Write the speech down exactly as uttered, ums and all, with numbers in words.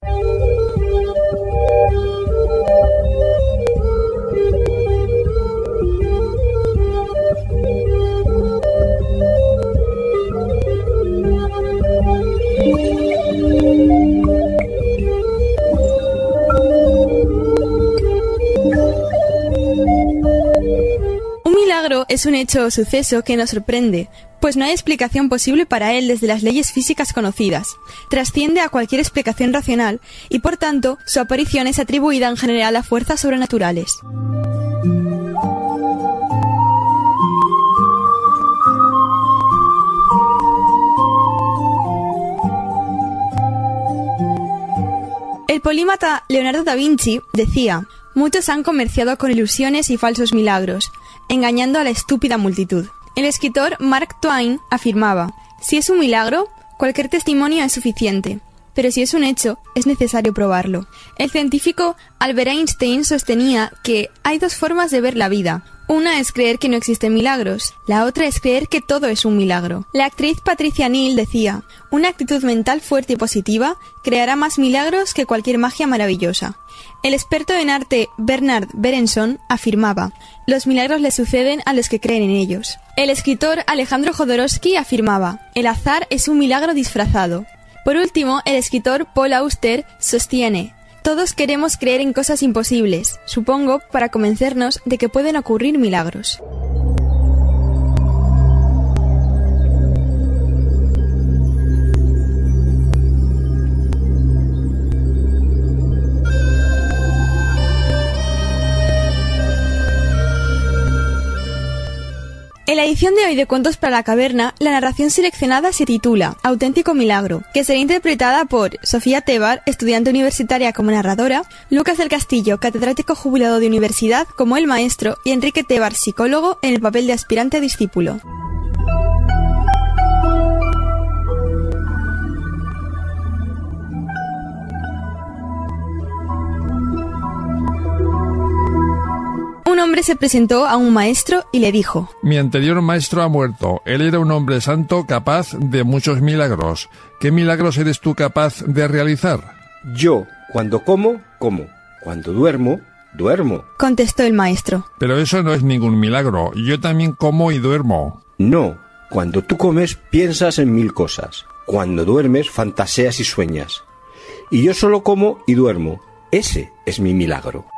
Es un hecho o suceso que nos sorprende, pues no hay explicación posible para él desde las leyes físicas conocidas. Trasciende a cualquier explicación racional y, por tanto, su aparición es atribuida en general a fuerzas sobrenaturales. El polímata Leonardo da Vinci decía: muchos han comerciado con ilusiones y falsos milagros, engañando a la estúpida multitud. El escritor Mark Twain afirmaba: si es un milagro, cualquier testimonio es suficiente, pero si es un hecho, es necesario probarlo. El científico Albert Einstein sostenía que hay dos formas de ver la vida. Una es creer que no existen milagros, la otra es creer que todo es un milagro. La actriz Patricia Neal decía: una actitud mental fuerte y positiva creará más milagros que cualquier magia maravillosa. El experto en arte Bernard Berenson afirmaba: los milagros le suceden a los que creen en ellos. El escritor Alejandro Jodorowsky afirmaba: el azar es un milagro disfrazado. Por último, el escritor Paul Auster sostiene: todos queremos creer en cosas imposibles, supongo, para convencernos de que pueden ocurrir milagros. En la edición de hoy de Cuentos para la Caverna, la narración seleccionada se titula Auténtico Milagro, que será interpretada por Sofía Tebar, estudiante universitaria como narradora, Lucas del Castillo, catedrático jubilado de universidad como el maestro, y Enrique Tebar, psicólogo, en el papel de aspirante a discípulo. Un hombre se presentó a un maestro y le dijo: mi anterior maestro ha muerto. Él era un hombre santo capaz de muchos milagros. ¿Qué milagros eres tú capaz de realizar? Yo, cuando como, como. Cuando duermo, duermo. Contestó el maestro. Pero eso no es ningún milagro. Yo también como y duermo. No, cuando tú comes piensas en mil cosas. Cuando duermes fantaseas y sueñas. Y yo solo como y duermo. Ese es mi milagro.